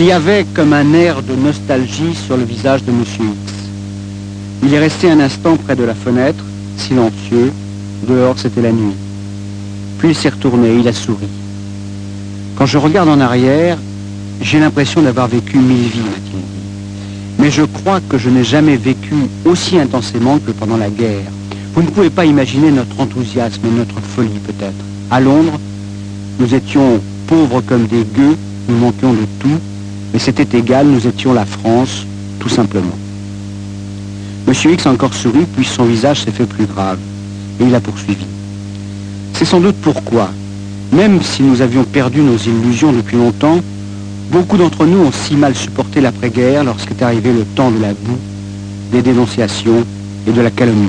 Il y avait comme un air de nostalgie sur le visage de M. X. Il est resté un instant près de la fenêtre, silencieux. Dehors, c'était la nuit. Puis il s'est retourné, il a souri. Quand je regarde en arrière, j'ai l'impression d'avoir vécu 1000 vies, m'a-t-il dit. Mais je crois que je n'ai jamais vécu aussi intensément que pendant la guerre. Vous ne pouvez pas imaginer notre enthousiasme et notre folie, peut-être. À Londres, nous étions pauvres comme des gueux, nous manquions de tout, mais c'était égal, nous étions la France, tout simplement. Monsieur X a encore souri, puis son visage s'est fait plus grave, et il a poursuivi. C'est sans doute pourquoi, même si nous avions perdu nos illusions depuis longtemps, beaucoup d'entre nous ont si mal supporté l'après-guerre lorsqu'est arrivé le temps de la boue, des dénonciations et de la calomnie.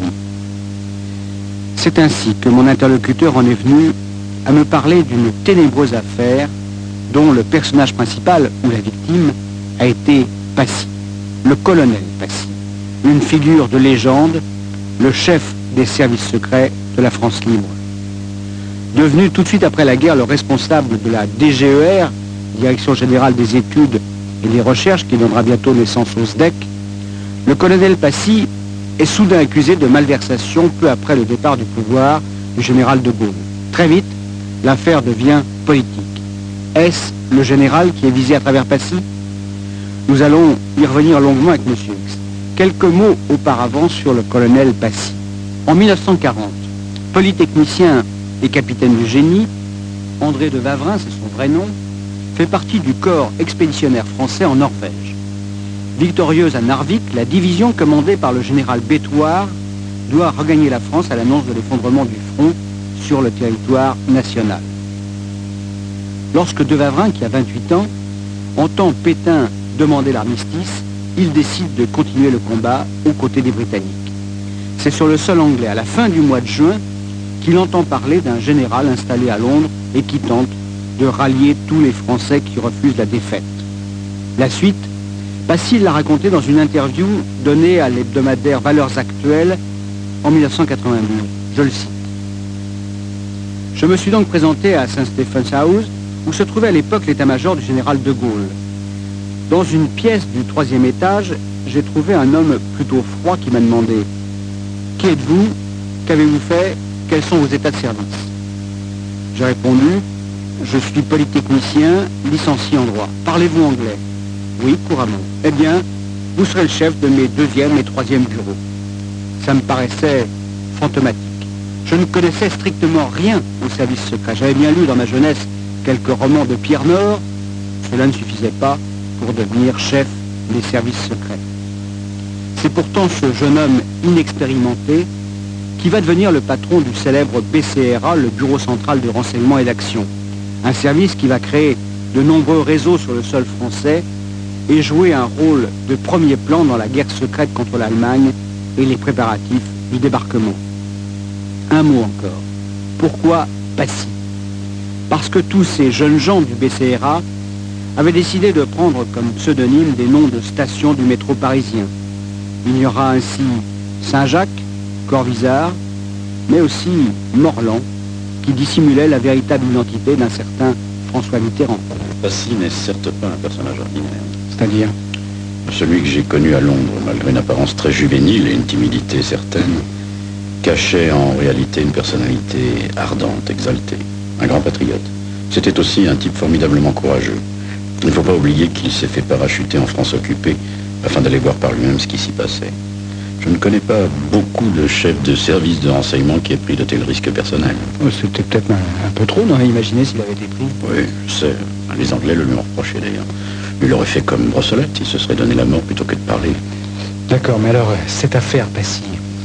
C'est ainsi que mon interlocuteur en est venu à me parler d'une ténébreuse affaire dont le personnage principal, ou la victime, a été Passy, le colonel Passy, une figure de légende, le chef des services secrets de la France libre. Devenu tout de suite après la guerre le responsable de la DGER, Direction Générale des Études et des Recherches, qui donnera bientôt naissance au SDEC, le colonel Passy est soudain accusé de malversation peu après le départ du pouvoir du général de Gaulle. Très vite, l'affaire devient politique. Est-ce le général qui est visé à travers Passy? Nous allons y revenir longuement avec M. X. Quelques mots auparavant sur le colonel Passy. En 1940, polytechnicien et capitaine du génie, André de Wavrin, c'est son vrai nom, fait partie du corps expéditionnaire français en Norvège. Victorieuse à Narvik, la division commandée par le général Bétoir doit regagner la France à l'annonce de l'effondrement du front sur le territoire national. Lorsque de Wavrin, qui a 28 ans, entend Pétain demander l'armistice, il décide de continuer le combat aux côtés des Britanniques. C'est sur le sol anglais, à la fin du mois de juin, qu'il entend parler d'un général installé à Londres et qui tente de rallier tous les Français qui refusent la défaite. La suite, Passy l'a raconté dans une interview donnée à l'hebdomadaire Valeurs Actuelles en 1992. Je le cite. Je me suis donc présenté à St. Stephen's House, où se trouvait à l'époque l'état-major du général de Gaulle. Dans une pièce du 3e étage, j'ai trouvé un homme plutôt froid qui m'a demandé « Qui êtes-vous? Qu'avez-vous fait? Quels sont vos états de service ?» J'ai répondu « Je suis polytechnicien, licencié en droit. Parlez-vous anglais ?»« Oui, couramment. »« Eh bien, vous serez le chef de mes 2e et 3e bureaux. » Ça me paraissait fantomatique. Je ne connaissais strictement rien au service secret. J'avais bien lu dans ma jeunesse quelques romans de Pierre Nord. Cela ne suffisait pas pour devenir chef des services secrets. C'est pourtant ce jeune homme inexpérimenté qui va devenir le patron du célèbre BCRA, le Bureau Central de Renseignement et d'Action. Un service qui va créer de nombreux réseaux sur le sol français et jouer un rôle de premier plan dans la guerre secrète contre l'Allemagne et les préparatifs du débarquement. Un mot encore. Pourquoi Passy? Parce que tous ces jeunes gens du BCRA avaient décidé de prendre comme pseudonyme des noms de stations du métro parisien. Il y aura ainsi Saint-Jacques, Corvisart, mais aussi Morland, qui dissimulait la véritable identité d'un certain François Mitterrand. Passy n'est certes pas un personnage ordinaire. C'est-à-dire? Celui que j'ai connu à Londres, malgré une apparence très juvénile et une timidité certaine, cachait en réalité une personnalité ardente, exaltée, un grand patriote. C'était aussi un type formidablement courageux. Il ne faut pas oublier qu'il s'est fait parachuter en France occupée afin d'aller voir par lui-même ce qui s'y passait. Je ne connais pas beaucoup de chefs de service de renseignement qui aient pris de tels risques personnels. Oh, c'était peut-être un peu trop, non? Imaginez s'il avait été pris. Oui, je sais. Les Anglais le lui ont reproché d'ailleurs. Il aurait fait comme Brossolette, il se serait donné la mort plutôt que de parler. D'accord, mais alors, cette affaire, Passy...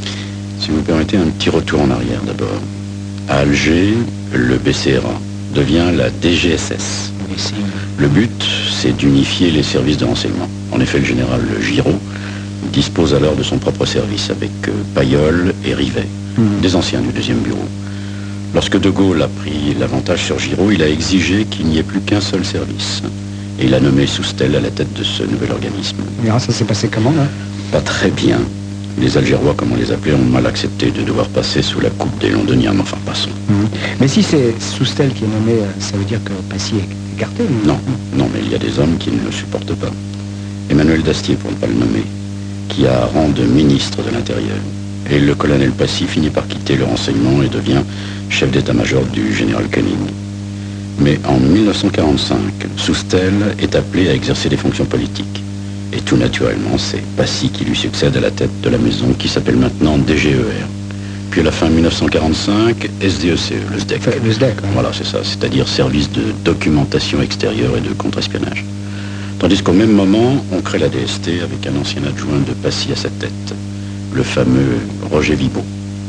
Si vous permettez un petit retour en arrière d'abord. À Alger, le BCRA devient la DGSS. Le but, c'est d'unifier les services de renseignement. En effet, le général Giraud dispose alors de son propre service avec Payolle et Rivet, des anciens du 2e bureau. Lorsque De Gaulle a pris l'avantage sur Giraud, il a exigé qu'il n'y ait plus qu'un seul service. Et il a nommé Soustelle à la tête de ce nouvel organisme. Et alors, ça s'est passé comment, là? Pas très bien. Les Algérois, comme on les appelait, ont mal accepté de devoir passer sous la coupe des Londoniens, mais enfin, passons. Mais si c'est Soustelle qui est nommé, ça veut dire que Passy est écarté. Lui. Non, mais il y a des hommes qui ne le supportent pas. Emmanuel Dastier, pour ne pas le nommer, qui a rang de ministre de l'Intérieur. Et le colonel Passy finit par quitter le renseignement et devient chef d'état-major du général Canning. Mais en 1945, Soustelle est appelé à exercer des fonctions politiques. Et tout naturellement, c'est Passy qui lui succède à la tête de la maison qui s'appelle maintenant DGER. Puis à la fin 1945, SDECE, le SDEC. Le SDEC, oui. Voilà, c'est ça, c'est-à-dire Service de documentation extérieure et de contre-espionnage. Tandis qu'au même moment, on crée la DST avec un ancien adjoint de Passy à sa tête, le fameux Roger Vibaud.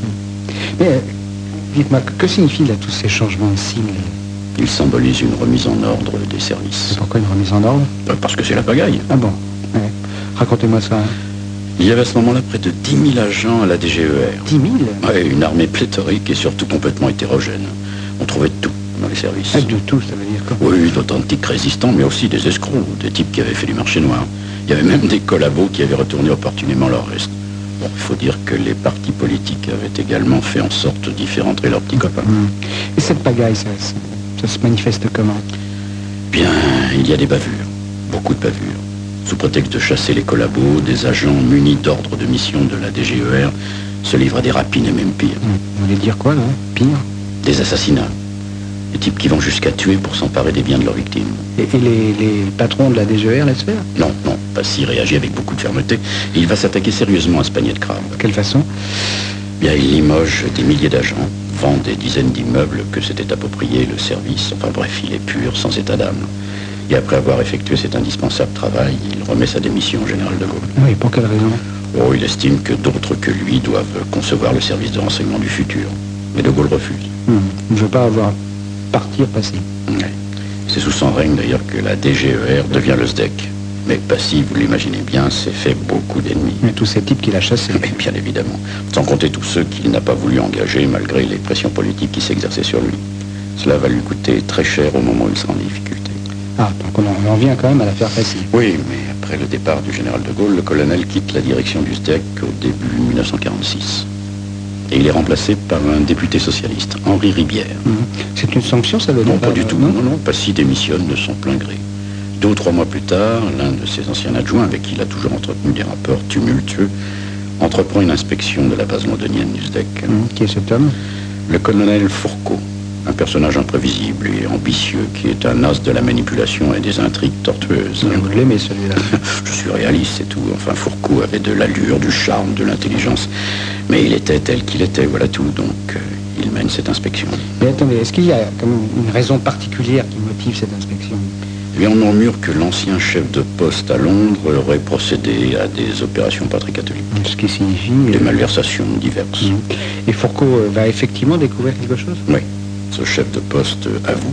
Mais dites-moi, que signifient là tous ces changements de cible? Il symbolise une remise en ordre des services. Et pourquoi une remise en ordre? Parce que c'est la pagaille. Ah bon, ouais. Racontez-moi ça. Il y avait à ce moment-là près de 10 000 agents à la DGER. 10 000? Oui, une armée pléthorique et surtout complètement hétérogène. On trouvait de tout dans les services. Ah, de tout, ça veut dire quoi? Oui, d'authentiques résistants, mais aussi des escrocs, des types qui avaient fait du marché noir. Il y avait même des collabos qui avaient retourné opportunément leur reste. Bon, il faut dire que les partis politiques avaient également fait en sorte d'y faire entrer leurs petits copains. Et cette pagaille, ça se manifeste comment? Bien, il y a des bavures, beaucoup de bavures. Sous prétexte de chasser les collabos, des agents munis d'ordre de mission de la DGER se livrent à des rapines et même pire. Vous voulez dire quoi, là? Pire? Des assassinats. Des types qui vont jusqu'à tuer pour s'emparer des biens de leurs victimes. Et les patrons de la DGER laissent faire? Non, Passy réagit avec beaucoup de fermeté et il va s'attaquer sérieusement à ce panier de crabes. De quelle façon? Bien, il limoge des milliers d'agents, vend des dizaines d'immeubles que s'était approprié le service. Enfin bref, il est pur, sans état d'âme. Et après avoir effectué cet indispensable travail, il remet sa démission au général de Gaulle. Oui, pour quelle raison? Oh, il estime que d'autres que lui doivent concevoir le service de renseignement du futur. Mais de Gaulle refuse. Il ne veut pas avoir partir Passy. Oui. C'est sous son règne d'ailleurs que la DGER devient le SDEC. Mais Passy, vous l'imaginez bien, s'est fait beaucoup d'ennemis. Mais tous ces types qu'il a chassés. Mais bien évidemment. Sans compter tous ceux qu'il n'a pas voulu engager malgré les pressions politiques qui s'exerçaient sur lui. Cela va lui coûter très cher au moment où il sera en difficulté. Ah, donc on en vient quand même à l'affaire Passy. Oui, mais après le départ du général de Gaulle, le colonel quitte la direction du SDEC au début 1946. Et il est remplacé par un député socialiste, Henri Ribière. C'est une sanction, ça veut dire? Non, pas du tout. Non, Passy démissionne de son plein gré. 2 ou 3 mois plus tard, l'un de ses anciens adjoints, avec qui il a toujours entretenu des rapports tumultueux, entreprend une inspection de la base londonienne du SDEC. Qui est cet homme? Le colonel Fourcault, un personnage imprévisible et ambitieux qui est un as de la manipulation et des intrigues tortueuses. Vous l'aimez, celui-là? Je suis réaliste, c'est tout. Enfin, Fourcault avait de l'allure, du charme, de l'intelligence. Mais il était tel qu'il était, voilà tout. Donc, il mène cette inspection. Mais attendez, est-ce qu'il y a quand même une raison particulière qui motive cette inspection? Eh bien, on murmure que l'ancien chef de poste à Londres aurait procédé à des opérations pas très catholiques. Ce qui signifie... Des malversations diverses. Et Fourcault va effectivement découvrir quelque chose? Oui. Ce chef de poste avoue.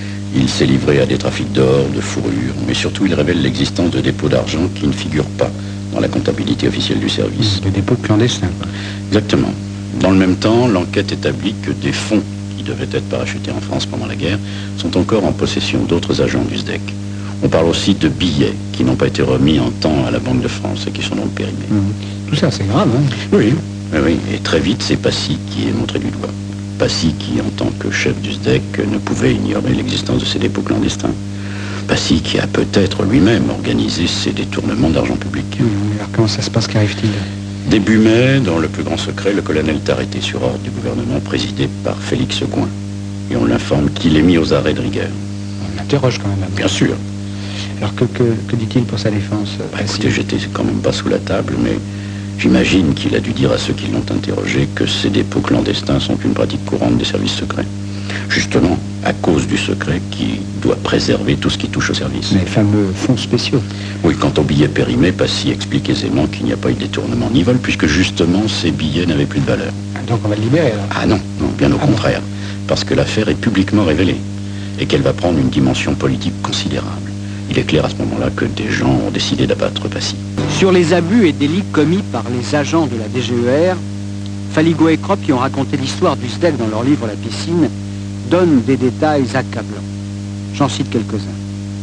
Il s'est livré à des trafics d'or, de fourrure, mais surtout il révèle l'existence de dépôts d'argent qui ne figurent pas dans la comptabilité officielle du service. Des dépôts clandestins. Exactement. Dans le même temps, l'enquête établit que des fonds qui devaient être parachutés en France pendant la guerre sont encore en possession d'autres agents du SDEC. On parle aussi de billets qui n'ont pas été remis en temps à la Banque de France et qui sont donc périmés. Tout ça, c'est grave, hein? Oui. Et très vite, c'est Passy qui est montré du doigt. Passy qui, en tant que chef du SDEC, ne pouvait ignorer l'existence de ces dépôts clandestins. Passy qui a peut-être lui-même organisé ces détournements d'argent public. Alors comment ça se passe, qu'arrive-t-il? Début mai, dans le plus grand secret, le colonel est arrêté sur ordre du gouvernement présidé par Félix Gouin. Et on l'informe qu'il est mis aux arrêts de rigueur. On l'interroge quand même. Bien sûr. Alors que dit-il pour sa défense? Écoutez, j'étais quand même pas sous la table, mais j'imagine qu'il a dû dire à ceux qui l'ont interrogé que ces dépôts clandestins sont une pratique courante des services secrets. Justement, à cause du secret qui doit préserver tout ce qui touche au service. Les fameux fonds spéciaux. Oui, quant aux billets périmés, Passy explique aisément qu'il n'y a pas eu de détournement ni vol, puisque justement, ces billets n'avaient plus de valeur. Donc on va le libérer alors? Ah non, bien au contraire. Parce que l'affaire est publiquement révélée et qu'elle va prendre une dimension politique considérable. Il est clair à ce moment-là que des gens ont décidé d'abattre Passy. Sur les abus et délits commis par les agents de la DGER, Faligot et Kropp, qui ont raconté l'histoire du SDEC dans leur livre La Piscine, donnent des détails accablants. J'en cite quelques-uns.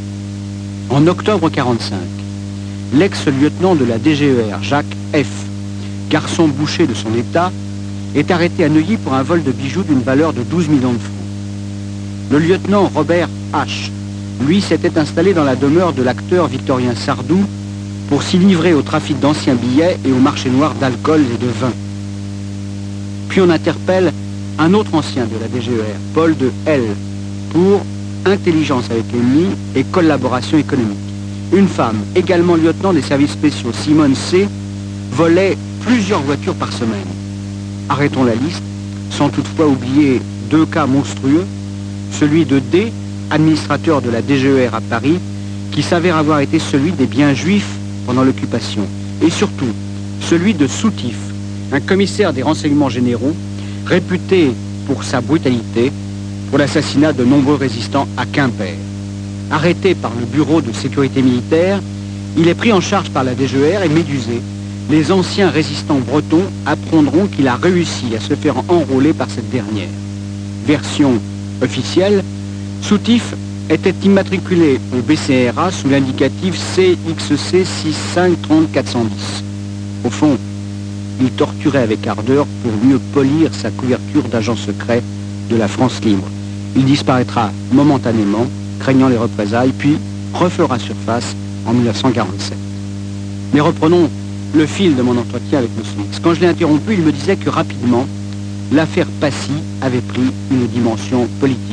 En octobre 1945, l'ex-lieutenant de la DGER, Jacques F., garçon boucher de son état, est arrêté à Neuilly pour un vol de bijoux d'une valeur de 12 millions de francs. Le lieutenant Robert H., lui s'était installé dans la demeure de l'acteur Victorien Sardou pour s'y livrer au trafic d'anciens billets et au marché noir d'alcool et de vin. Puis on interpelle un autre ancien de la DGER, Paul de L, pour intelligence avec l'ennemi et collaboration économique. Une femme, également lieutenant des services spéciaux, Simone C, volait plusieurs voitures par semaine. Arrêtons la liste, sans toutefois oublier deux cas monstrueux, celui de D, administrateur de la DGER à Paris, qui s'avère avoir été celui des biens juifs pendant l'occupation, et surtout celui de Soutif, un commissaire des renseignements généraux, réputé pour sa brutalité, pour l'assassinat de nombreux résistants à Quimper. Arrêté par le bureau de sécurité militaire, il est pris en charge par la DGER et médusé. Les anciens résistants bretons apprendront qu'il a réussi à se faire enrôler par cette dernière. Version officielle, Soutif était immatriculé au BCRA sous l'indicatif CXC 6530410. Au fond, il torturait avec ardeur pour mieux polir sa couverture d'agent secret de la France libre. Il disparaîtra momentanément, craignant les représailles, puis refera surface en 1947. Mais reprenons le fil de mon entretien avec M. X. Quand je l'ai interrompu, il me disait que rapidement, l'affaire Passy avait pris une dimension politique.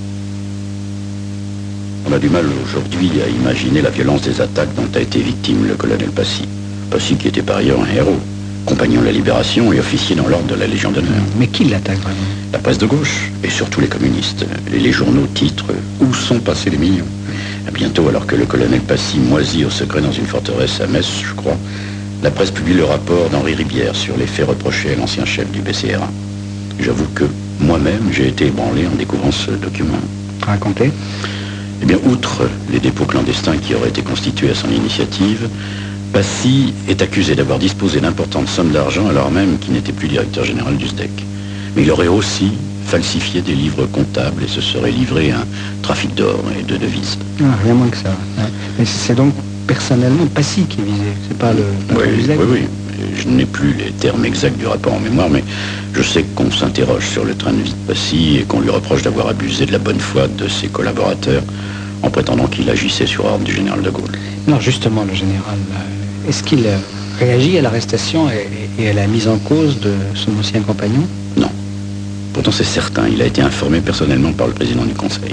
On a du mal aujourd'hui à imaginer la violence des attaques dont a été victime le colonel Passy. Passy qui était par ailleurs un héros, compagnon de la Libération et officier dans l'ordre de la Légion d'honneur. Mais qui l'attaque vraiment? La presse de gauche, et surtout les communistes. Les journaux titrent « Où sont passés les millions ?» Bientôt, alors que le colonel Passy moisit au secret dans une forteresse à Metz, je crois, la presse publie le rapport d'Henri Ribière sur les faits reprochés à l'ancien chef du BCRA. J'avoue que moi-même, j'ai été ébranlé en découvrant ce document. Racontez. Eh bien, outre les dépôts clandestins qui auraient été constitués à son initiative, Passy est accusé d'avoir disposé d'importantes sommes d'argent alors même qu'il n'était plus directeur général du SDEC. Mais il aurait aussi falsifié des livres comptables et se serait livré à un trafic d'or et de devises. Ah, rien moins que ça. Mais c'est donc personnellement Passy qui est visé, c'est pas le SDEC. Oui. Je n'ai plus les termes exacts du rapport en mémoire, mais je sais qu'on s'interroge sur le train de vie de Passy et qu'on lui reproche d'avoir abusé de la bonne foi de ses collaborateurs en prétendant qu'il agissait sur ordre du général de Gaulle. Non, justement, le général, est-ce qu'il réagit à l'arrestation et à la mise en cause de son ancien compagnon? Non. Pourtant, c'est certain, il a été informé personnellement par le président du Conseil.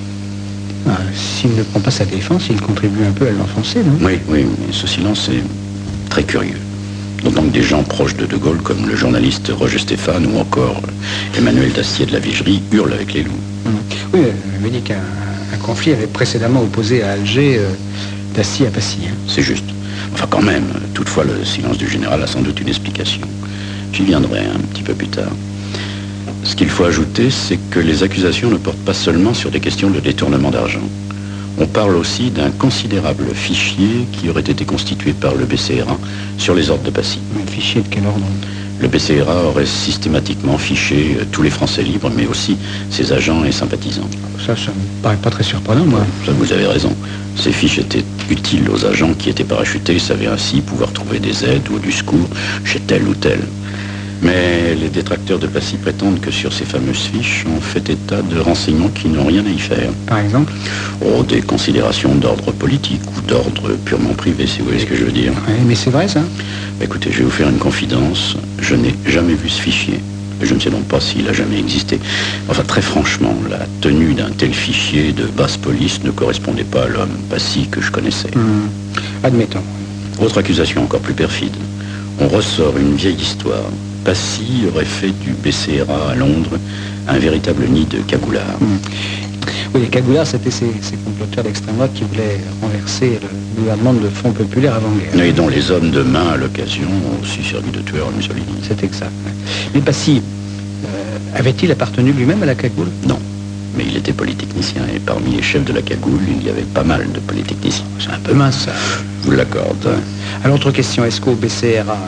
S'il ne prend pas sa défense, il contribue un peu à l'enfoncer, non? Oui, mais ce silence est très curieux. D'autant que des gens proches de Gaulle, comme le journaliste Roger Stéphane ou encore Emmanuel Dacier de la Vigerie, hurlent avec les loups. Oui, il me dit qu'un conflit avait précédemment opposé à Alger Dacier à Passy. C'est juste. Enfin, quand même, toutefois, le silence du général a sans doute une explication. J'y viendrai un petit peu plus tard. Ce qu'il faut ajouter, c'est que les accusations ne portent pas seulement sur des questions de détournement d'argent. On parle aussi d'un considérable fichier qui aurait été constitué par le BCRA sur les ordres de Passy. Un fichier de quel ordre? Le BCRA aurait systématiquement fiché tous les Français libres, mais aussi ses agents et sympathisants. Ça me paraît pas très surprenant, moi. Ça, vous avez raison. Ces fiches étaient utiles aux agents qui étaient parachutés et savaient ainsi pouvoir trouver des aides ou du secours chez tel ou tel. Mais les détracteurs de Passy prétendent que sur ces fameuses fiches, on fait état de renseignements qui n'ont rien à y faire. Par exemple? Des considérations d'ordre politique ou d'ordre purement privé, si vous voyez ce que je veux dire. Oui, mais c'est vrai, ça? Écoutez, je vais vous faire une confidence. Je n'ai jamais vu ce fichier. Je ne sais donc pas s'il a jamais existé. Enfin, très franchement, la tenue d'un tel fichier de basse police ne correspondait pas à l'homme Passy que je connaissais. Admettons. Autre accusation encore plus perfide. On ressort une vieille histoire. Passy aurait fait du BCRA à Londres un véritable nid de cagoulards. Oui, les cagoulards, c'était ces comploteurs d'extrême droite qui voulaient renverser le gouvernement de Front populaire avant-guerre. Et dont les hommes de main, à l'occasion, ont aussi servi de tueurs à Mussolini. C'est exact. Mais Passy, avait-il appartenu lui-même à la cagoule? Non, mais il était polytechnicien et parmi les chefs de la cagoule, il y avait pas mal de polytechniciens. C'est un peu mince, ça. Je vous l'accorde. Alors, autre question, est-ce qu'au BCRA,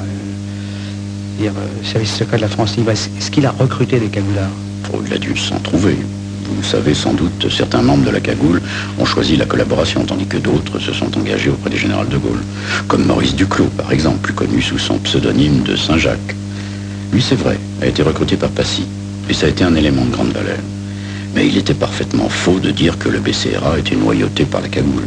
service secret de la France libre, est-ce qu'il a recruté des cagoulards? Il a dû s'en trouver. Vous savez sans doute, certains membres de la cagoule ont choisi la collaboration, tandis que d'autres se sont engagés auprès du général de Gaulle. Comme Maurice Duclos, par exemple, plus connu sous son pseudonyme de Saint-Jacques. Lui, c'est vrai, a été recruté par Passy, et ça a été un élément de grande valeur. Mais il était parfaitement faux de dire que le BCRA était noyauté par la cagoule.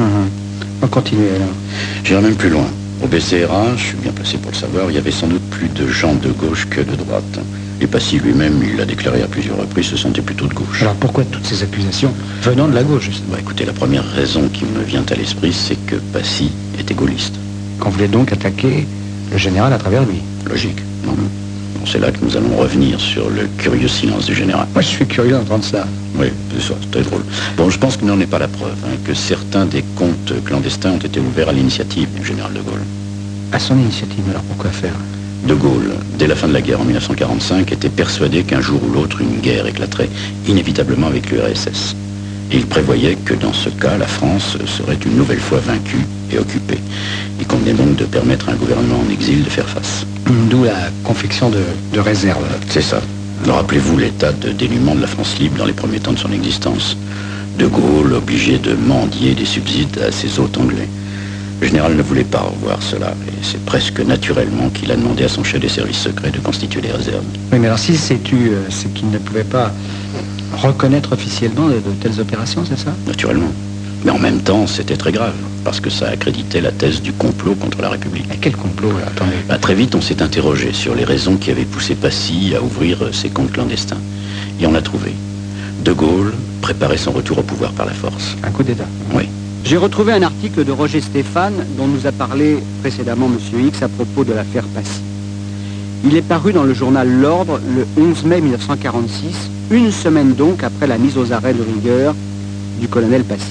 On continue alors. J'irai même plus loin. Au BCRA, je suis bien placé pour le savoir, il y avait sans doute plus de gens de gauche que de droite. Et Passy lui-même, il l'a déclaré à plusieurs reprises, se sentait plutôt de gauche. Alors pourquoi toutes ces accusations venant de la gauche, justement? Écoutez, la première raison qui me vient à l'esprit, c'est que Passy était gaulliste. Qu'on voulait donc attaquer le général à travers lui. Logique, non? Bon, c'est là que nous allons revenir sur le curieux silence du général. Moi, je suis curieux d'entendre ça. Oui, c'est ça, c'est très drôle. Bon, je pense qu'il n'en est pas la preuve, que certains des comptes clandestins ont été ouverts à l'initiative du général de Gaulle. À son initiative, alors pourquoi faire? De Gaulle, dès la fin de la guerre en 1945, était persuadé qu'un jour ou l'autre, une guerre éclaterait inévitablement avec l'URSS. Et il prévoyait que dans ce cas, la France serait une nouvelle fois vaincue et occupée. Il convenait donc de permettre à un gouvernement en exil de faire face. D'où la confection de réserves. C'est ça. Alors rappelez-vous l'état de dénuement de la France libre dans les premiers temps de son existence. De Gaulle obligé de mendier des subsides à ses hôtes anglais. Le général ne voulait pas revoir cela, et c'est presque naturellement qu'il a demandé à son chef des services secrets de constituer des réserves. Oui, mais alors si c'est qu'il ne pouvait pas reconnaître officiellement de telles opérations, c'est ça? Naturellement. Mais en même temps, c'était très grave, parce que ça accréditait la thèse du complot contre la République. Et quel complot, là? Attendez. Très vite, on s'est interrogé sur les raisons qui avaient poussé Passy à ouvrir ses comptes clandestins. Et on a trouvé. De Gaulle préparait son retour au pouvoir par la force. Un coup d'État? Oui. J'ai retrouvé un article de Roger Stéphane, dont nous a parlé précédemment M. X à propos de l'affaire Passy. Il est paru dans le journal L'Ordre le 11 mai 1946, une semaine donc après la mise aux arrêts de rigueur du colonel Passy.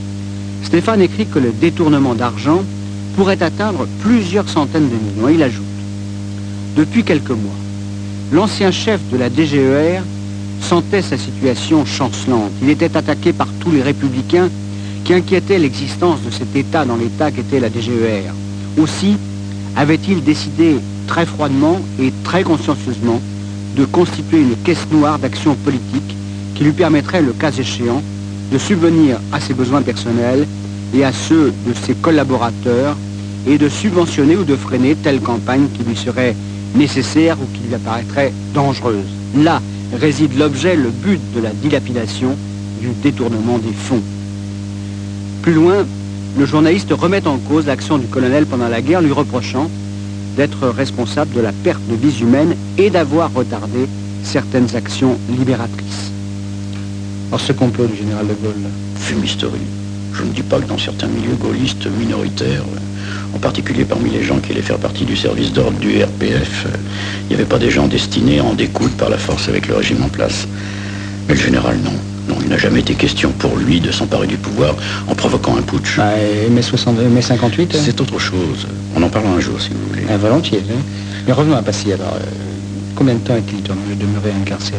Stéphane écrit que le détournement d'argent pourrait atteindre plusieurs centaines de millions. Il ajoute: depuis quelques mois, l'ancien chef de la DGER sentait sa situation chancelante. Il était attaqué par tous les républicains qui inquiétaient l'existence de cet État dans l'État qu'était la DGER. Aussi avait-il décidé très froidement et très consciencieusement de constituer une caisse noire d'action politique qui lui permettrait, le cas échéant, de subvenir à ses besoins personnels et à ceux de ses collaborateurs et de subventionner ou de freiner telle campagne qui lui serait nécessaire ou qui lui apparaîtrait dangereuse. Là réside l'objet, le but de la dilapidation, du détournement des fonds. Plus loin, le journaliste remet en cause l'action du colonel pendant la guerre, lui reprochant d'être responsable de la perte de vies humaines et d'avoir retardé certaines actions libératrices. Alors ce complot du général de Gaulle, Fumisterie. Je ne dis pas que dans certains milieux gaullistes minoritaires, en particulier parmi les gens qui allaient faire partie du service d'ordre du RPF, il n'y avait pas des gens destinés à en découdre par la force avec le régime en place. Mais le général, non. Non, il n'a jamais été question pour lui de s'emparer du pouvoir en provoquant un putsch. mai 58 C'est autre chose. On en parlera un jour, si vous voulez. Volontiers. Mais revenons à Passy, alors. Combien de temps est-il demeuré incarcéré?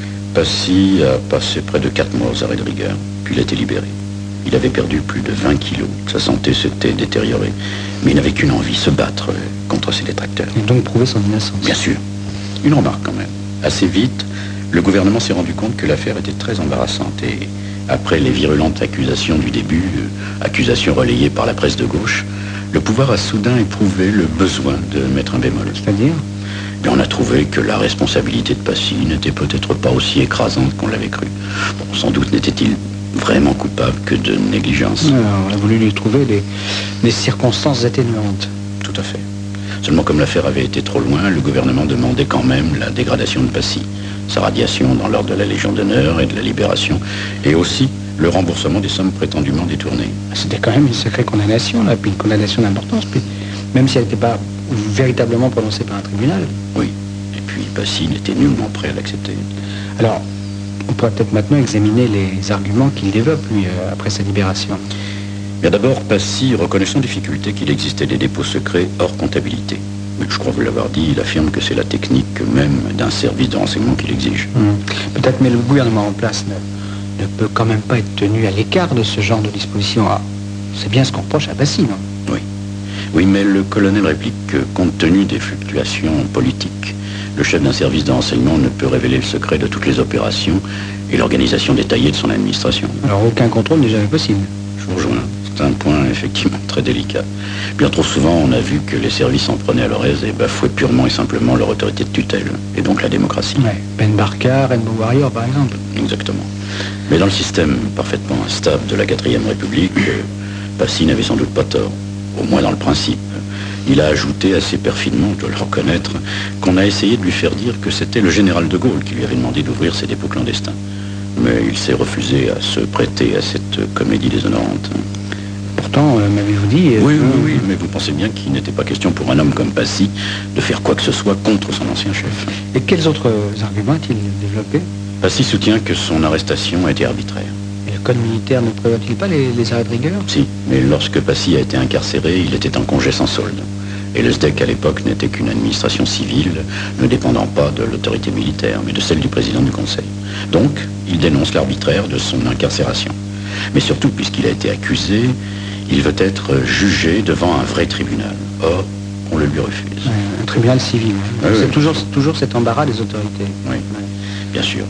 Passy a passé près de 4 mois aux arrêts de rigueur, puis il a été libéré. Il avait perdu plus de 20 kilos. Sa santé s'était détériorée. Mais il n'avait qu'une envie, se battre contre ses détracteurs. Et donc prouver son innocence. Bien sûr. Une remarque quand même. Assez vite, le gouvernement s'est rendu compte que l'affaire était très embarrassante. Et après les virulentes accusations du début, accusations relayées par la presse de gauche, le pouvoir a soudain éprouvé le besoin de mettre un bémol. C'est-à-dire? Et on a trouvé que la responsabilité de Passy n'était peut-être pas aussi écrasante qu'on l'avait cru. Bon, sans doute n'était-il vraiment coupable que de négligence. Alors, on a voulu lui trouver des circonstances atténuantes. Tout à fait. Seulement comme l'affaire avait été trop loin, le gouvernement demandait quand même la dégradation de Passy, sa radiation dans l'ordre de la Légion d'honneur et de la Libération, et aussi le remboursement des sommes prétendument détournées. C'était quand même une sacrée condamnation, là, puis une condamnation d'importance, puis même si elle n'était pas véritablement prononcée par un tribunal. Oui, et puis Passy n'était nullement prêt à l'accepter. Alors, on pourrait peut-être maintenant examiner les arguments qu'il développe, lui, après sa libération. Bien d'abord, Passy reconnaît sans difficulté qu'il existait des dépôts secrets hors comptabilité. Mais je crois vous l'avoir dit, il affirme que c'est la technique même d'un service de renseignement qu'il exige. Peut-être, mais le gouvernement en place ne peut quand même pas être tenu à l'écart de ce genre de disposition. Ah, c'est bien ce qu'on reproche à Passy, non? Oui. Oui, mais le colonel réplique que, compte tenu des fluctuations politiques, le chef d'un service de renseignement ne peut révéler le secret de toutes les opérations et l'organisation détaillée de son administration. Alors aucun contrôle n'est jamais possible. Je vous rejoins. C'est un point effectivement très délicat. Bien trop souvent, on a vu que les services en prenaient à leur aise et bafouaient purement et simplement leur autorité de tutelle, et donc la démocratie. Ouais. Ben Barka, Rainbow Warrior, par exemple. Exactement. Mais dans le système parfaitement instable de la 4e République, Passy n'avait sans doute pas tort, au moins dans le principe. Il a ajouté assez perfidement, je dois le reconnaître, qu'on a essayé de lui faire dire que c'était le général de Gaulle qui lui avait demandé d'ouvrir ses dépôts clandestins. Mais il s'est refusé à se prêter à cette comédie déshonorante. Pourtant, m'avez-vous dit... Oui, mais vous pensez bien qu'il n'était pas question pour un homme comme Passy de faire quoi que ce soit contre son ancien chef. Et quels autres arguments a-t-il développé? Passy soutient que son arrestation a été arbitraire. Et le code militaire ne prévoit-il pas les arrêts de rigueur? Si, mais lorsque Passy a été incarcéré, il était en congé sans solde. Et le SDEC à l'époque n'était qu'une administration civile, ne dépendant pas de l'autorité militaire, mais de celle du président du Conseil. Donc, il dénonce l'arbitraire de son incarcération. Mais surtout, puisqu'il a été accusé, il veut être jugé devant un vrai tribunal. Or, on le lui refuse. Ouais, un tribunal civil. Ouais, c'est ouais. toujours cet embarras des autorités. Oui, Ouais. bien sûr.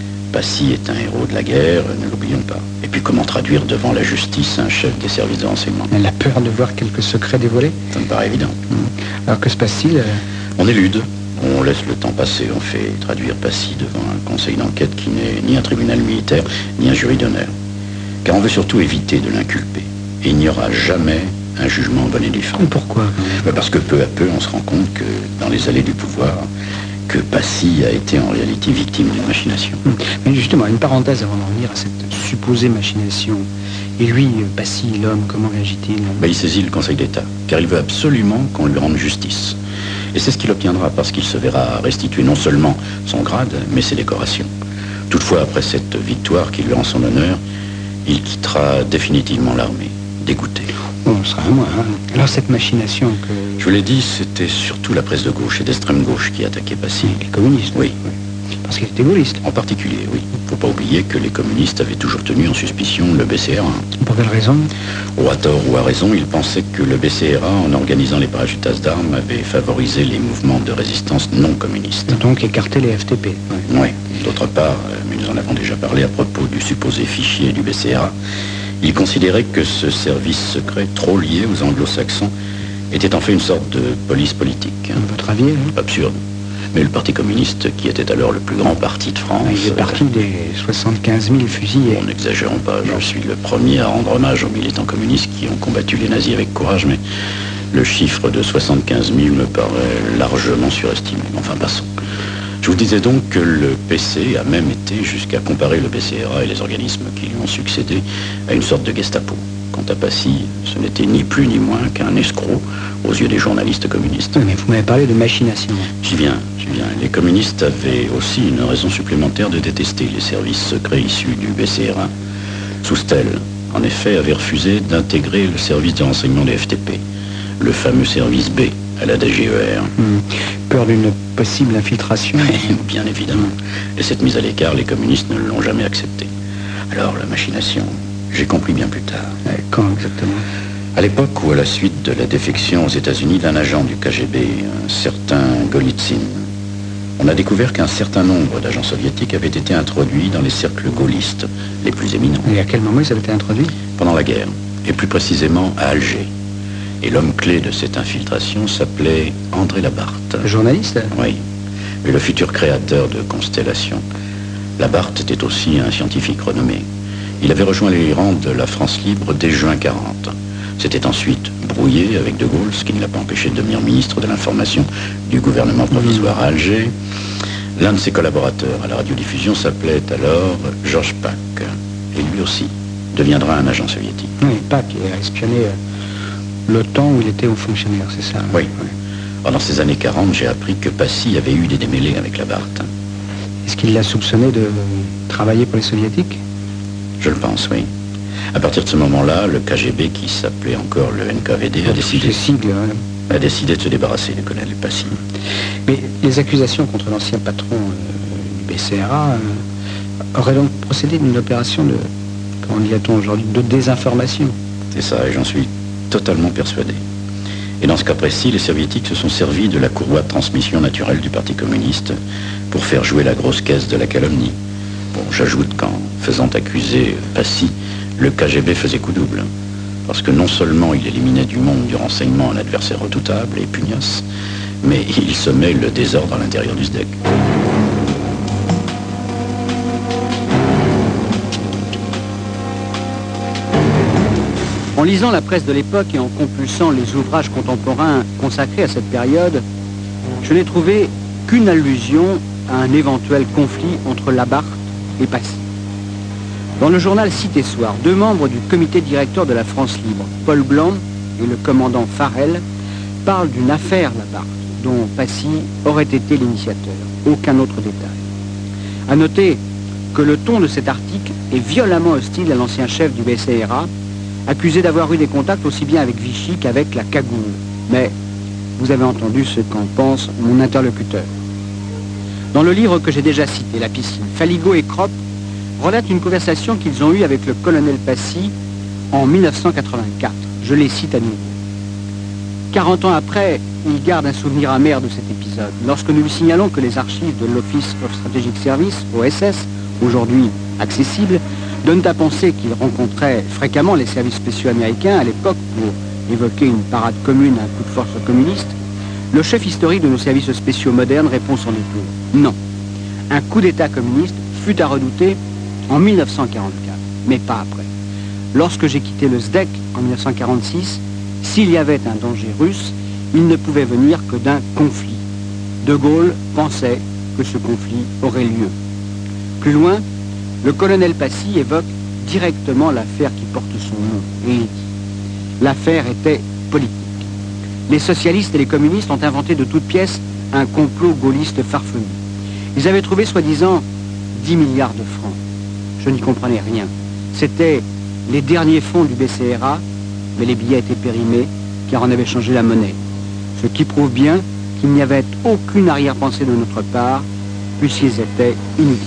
Passy est un héros de la guerre, ne l'oublions pas. Et puis comment traduire devant la justice un chef des services de renseignement? Elle a peur de voir quelques secrets dévoilés. Ça me paraît évident. Alors que se passe-t-il? On élude, on laisse le temps passer, on fait traduire Passy devant un conseil d'enquête qui n'est ni un tribunal militaire, ni un jury d'honneur. Car on veut surtout éviter de l'inculper. Et il n'y aura jamais un jugement en bonne et due forme. Pourquoi? Parce que peu à peu, on se rend compte que dans les allées du pouvoir, que Passy a été en réalité victime d'une machination. Mais justement, une parenthèse avant d'en venir à cette supposée machination. Et lui, Passy, l'homme, comment réagit-il? Il saisit le Conseil d'État, car il veut absolument qu'on lui rende justice. Et c'est ce qu'il obtiendra, parce qu'il se verra restituer non seulement son grade, mais ses décorations. Toutefois, après cette victoire qui lui rend son honneur, il quittera définitivement l'armée, dégoûté. Bon, ce sera à moi. Hein. Alors cette machination que... Je vous l'ai dit, c'était surtout la presse de gauche et d'extrême gauche qui attaquait Passy. Les communistes? Oui. Parce qu'il était gaulliste. En particulier, oui. Faut pas oublier que les communistes avaient toujours tenu en suspicion le BCRA. Pour quelle raison? Ou à tort ou à raison, ils pensaient que le BCRA, en organisant les parachutage d'armes, avait favorisé les mouvements de résistance non communistes. Donc écarter les FTP. Oui. D'autre part, mais nous en avons déjà parlé à propos du supposé fichier du BCRA, ils considéraient que ce service secret, trop lié aux anglo-saxons, était en fait une sorte de police politique. Votre avis? Hein? Absurde. Mais le Parti communiste, qui était alors le plus grand parti de France... Il est parti des 75 000 fusillés. Bon, n'exagérons pas, je suis le premier à rendre hommage aux militants communistes qui ont combattu les nazis avec courage, mais le chiffre de 75 000 me paraît largement surestimé. Enfin, passons. Je vous disais donc que le PC a même été jusqu'à comparer le BCRA et les organismes qui lui ont succédé à une sorte de Gestapo. Quant à Passy, ce n'était ni plus ni moins qu'un escroc aux yeux des journalistes communistes. Oui, mais vous m'avez parlé de machination. J'y viens. Les communistes avaient aussi une raison supplémentaire de détester les services secrets issus du BCRA. Soustelle, en effet, avait refusé d'intégrer le service de renseignement des FTP, le fameux service B à la DGER. Peur d'une possible infiltration? Bien évidemment. Et cette mise à l'écart, les communistes ne l'ont jamais acceptée. Alors, la machination, j'ai compris bien plus tard. Quand exactement? À l'époque où, à la suite de la défection aux États-Unis d'un agent du KGB, un certain Golitsyn, on a découvert qu'un certain nombre d'agents soviétiques avaient été introduits dans les cercles gaullistes les plus éminents. Et à quel moment ils avaient été introduits? Pendant la guerre, et plus précisément à Alger. Et l'homme clé de cette infiltration s'appelait André Labarthe. Le journaliste? Oui, mais le futur créateur de Constellation. Labarthe était aussi un scientifique renommé. Il avait rejoint les rangs de la France libre dès juin 40. S'était ensuite brouillé avec De Gaulle, ce qui ne l'a pas empêché de devenir ministre de l'information du gouvernement provisoire à Alger. L'un de ses collaborateurs à la radiodiffusion s'appelait alors Georges Pack. Et lui aussi deviendra un agent soviétique. Oui, Pack a espionné le temps où il était haut fonctionnaire, c'est ça? Oui. Pendant ces années 40, j'ai appris que Passy avait eu des démêlés avec Labarthe. Est-ce qu'il l'a soupçonné de travailler pour les soviétiques? Je le pense, oui. À partir de ce moment-là, le KGB, qui s'appelait encore le NKVD, a décidé de se débarrasser du colonel Passy. Mais les accusations contre l'ancien patron du BCRA auraient donc procédé d'une opération de, comment dit-on aujourd'hui, de désinformation. C'est ça, et j'en suis totalement persuadé. Et dans ce cas précis, les soviétiques se sont servis de la courroie de transmission naturelle du Parti communiste pour faire jouer la grosse caisse de la calomnie. Bon, j'ajoute qu'en faisant accuser Passy, le KGB faisait coup double. parce que non seulement il éliminait du monde du renseignement un adversaire redoutable et pugnace, mais il semait le désordre à l'intérieur du SDEC. En lisant la presse de l'époque et en compulsant les ouvrages contemporains consacrés à cette période, je n'ai trouvé qu'une allusion à un éventuel conflit entre Labarthe et Passy. Dans le journal Cité Soir, 2 membres du comité directeur de la France Libre, Paul Blanc et le commandant Farel, parlent d'une affaire Labarthe dont Passy aurait été l'initiateur. Aucun autre détail. À noter que le ton de cet article est violemment hostile à l'ancien chef du BCRA, accusé d'avoir eu des contacts aussi bien avec Vichy qu'avec la Cagoule. Mais vous avez entendu ce qu'en pense mon interlocuteur. Dans le livre que j'ai déjà cité, La piscine, Faligot et Kropp relatent une conversation qu'ils ont eue avec le colonel Passy en 1984. Je les cite à nouveau. 40 ans après, il garde un souvenir amer de cet épisode. Lorsque nous lui signalons que les archives de l'Office of Strategic Service, OSS, aujourd'hui accessibles, donnent à penser qu'il rencontrait fréquemment les services spéciaux américains à l'époque pour évoquer une parade commune à un coup de force communiste, le chef historique de nos services spéciaux modernes répond sans détour. Non. Un coup d'État communiste fut à redouter en 1944, mais pas après. Lorsque j'ai quitté le SDEC en 1946, s'il y avait un danger russe, il ne pouvait venir que d'un conflit. De Gaulle pensait que ce conflit aurait lieu. Plus loin, le colonel Passy évoque directement l'affaire qui porte son nom, et il dit « L'affaire était politique. Les socialistes et les communistes ont inventé de toutes pièces un complot gaulliste farfelu. Ils avaient trouvé soi-disant 10 milliards de francs. Je n'y comprenais rien. C'était les derniers fonds du BCRA, mais les billets étaient périmés, car on avait changé la monnaie. Ce qui prouve bien qu'il n'y avait aucune arrière-pensée de notre part, puisqu'ils étaient inutilisables. »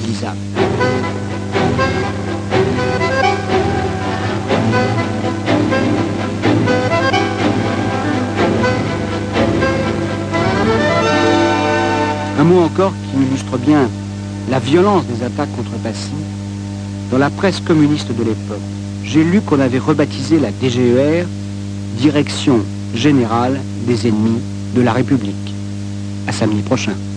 Un mot encore qui illustre bien la violence des attaques contre Passy. Dans la presse communiste de l'époque, j'ai lu qu'on avait rebaptisé la DGER Direction Générale des Ennemis de la République. À samedi prochain.